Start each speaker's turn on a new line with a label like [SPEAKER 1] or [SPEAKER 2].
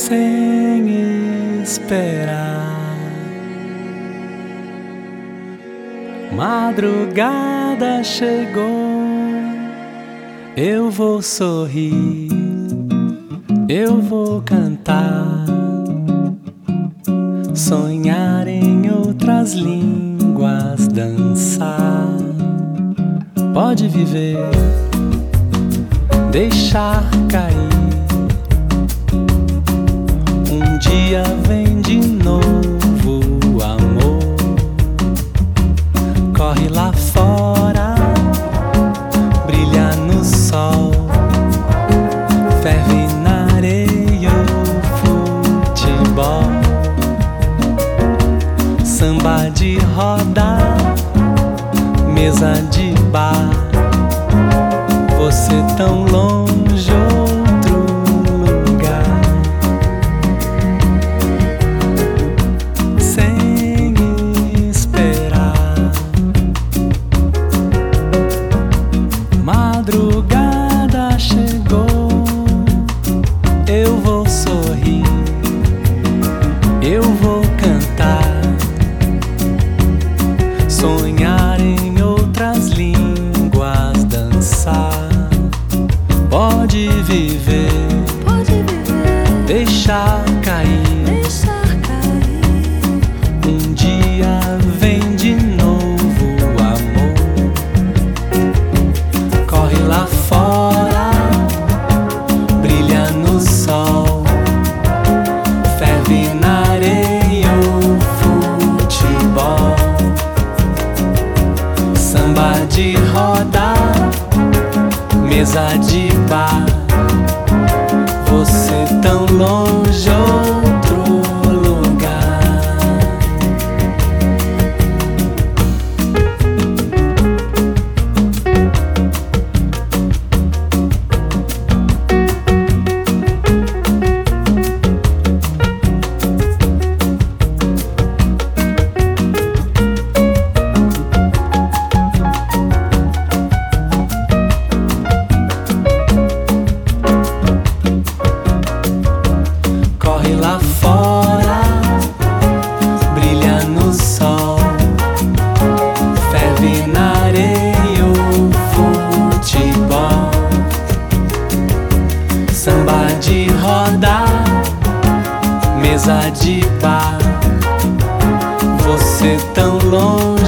[SPEAKER 1] sem esperar. Madrugada chegou, eu vou sorrir, eu vou cantar, sonhar em outras línguas, dançar. Pode viver, deixar cair. Um dia vem de novo o amor. Corre lá fora, brilha no sol, ferve na areia o futebol. Samba de roda, mesa de bar. Você tão longe, outro lugar. Sem esperar. Madrugada chegou, eu vou sorrir, eu vou cantar, sonhar em outras línguas, dançar. Pode viver, deixar cair. Um dia vem de novo o amor. Corre lá fora, brilha no sol, ferve na areia o futebol. Samba de roda, mesa de bar. Você tão longe, outro lugar. Corre lá fora, brilha no sol, ferve na areia o futebol. Samba de roda, mesa de bar. Você tão longe,